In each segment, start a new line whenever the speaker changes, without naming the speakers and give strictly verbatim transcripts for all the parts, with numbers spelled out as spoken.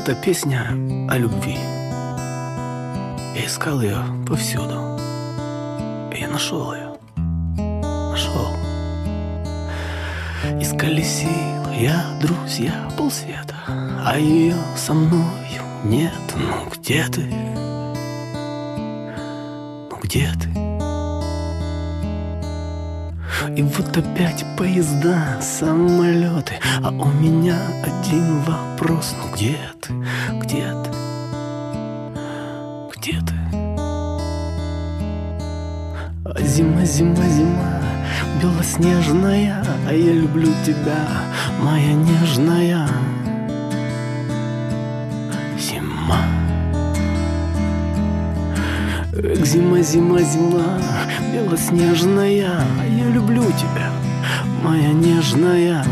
Это песня о любви. Я искал ее повсюду, и я нашел ее. Нашел. Исколесил я, друзья, полсвета, а ее со мною нет. Ну где ты? Ну где ты? И вот опять поезда, самолеты, а у меня один вопрос. Ну где ты? Где ты? Где ты? А зима, зима, зима белоснежная, а я люблю тебя, моя нежная. Зима. Эх, зима, зима, зима белоснежная, а я люблю тебя, моя нежная.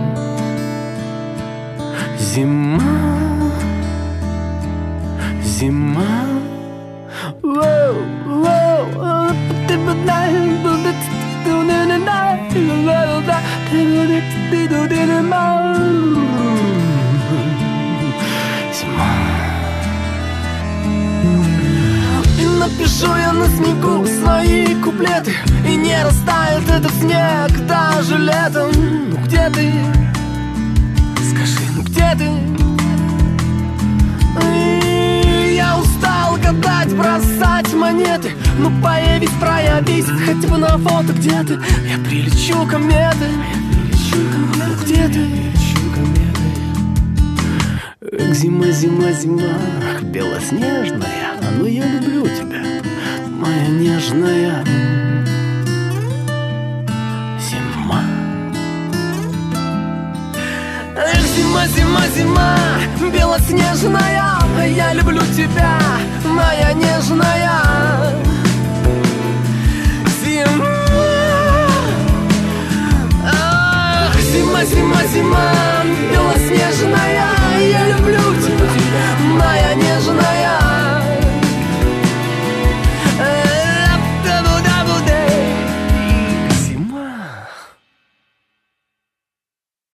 Зима. Зима. Воу, воу. Зима. И напишу я на снегу свои куплеты, и не растает этот снег даже летом. Ну где ты? Скажи, ну где ты? И я устал гадать, бросать монеты. Ну появись, проявись, хотя бы на фото. Где ты? Я прилечу кометы. Ну где ты? Эх, зима, зима, зима белоснежная, но я люблю тебя, моя нежная. Зима. Эх, зима, зима, зима белоснежная, я люблю тебя, моя нежная. Зима. Ах, зима, зима, зима белоснежная.